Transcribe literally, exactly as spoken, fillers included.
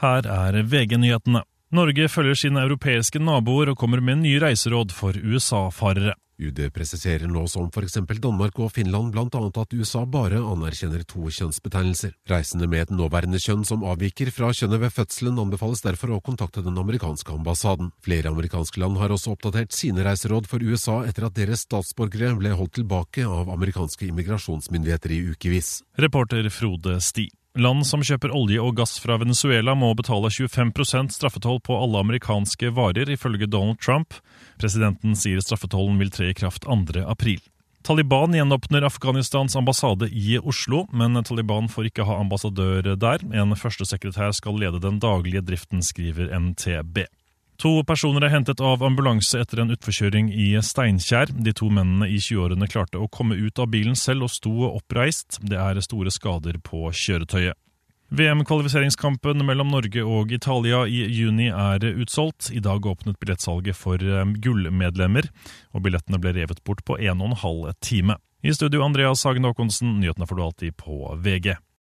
Her er V G-nyhetene. Norge følger sine europeiske naboer og kommer med nye reiseråd for U S A-farere. U D presiserer nå som for eksempel Danmark og Finland blant annet at U S A bare anerkjenner to kjønnsbetegnelser. Reisende med et nåværende kjønn som avviker fra kjønnet ved fødselen anbefales derfor å kontakte den amerikanske ambassaden. Flere amerikanske land har også oppdatert sine reiseråd for U S A etter at deres statsborgere ble holdt tilbake av amerikanske immigrasjonsmyndigheter i ukevis. Reporter Frode Sti. Land som kjøper olje og gass fra Venezuela må betale tjuefem prosent straffetoll på alle amerikanske varer, ifølge Donald Trump. Presidenten sier straffetollen vil tre i kraft andre april. Taliban gjenåpner Afghanistans ambassade i Oslo, men Taliban får ikke ha ambassadør der. En førstesekretær skal lede den daglige driften, skriver N T B. To personer er hentet av ambulanse etter en utforkjøring i Steinkjer. De to mennene i tjueårene klarte å komme ut av bilen selv og sto oppreist. Det er store skader på kjøretøyet. V M-kvalifiseringskampen mellom Norge og Italia i juni er utsolgt. I dag åpnet billettsalget for gullmedlemmer, og billettene ble revet bort på en og en halv time. I studio Andreas Hagen Håkonsen, nyhetene får du alltid på V G.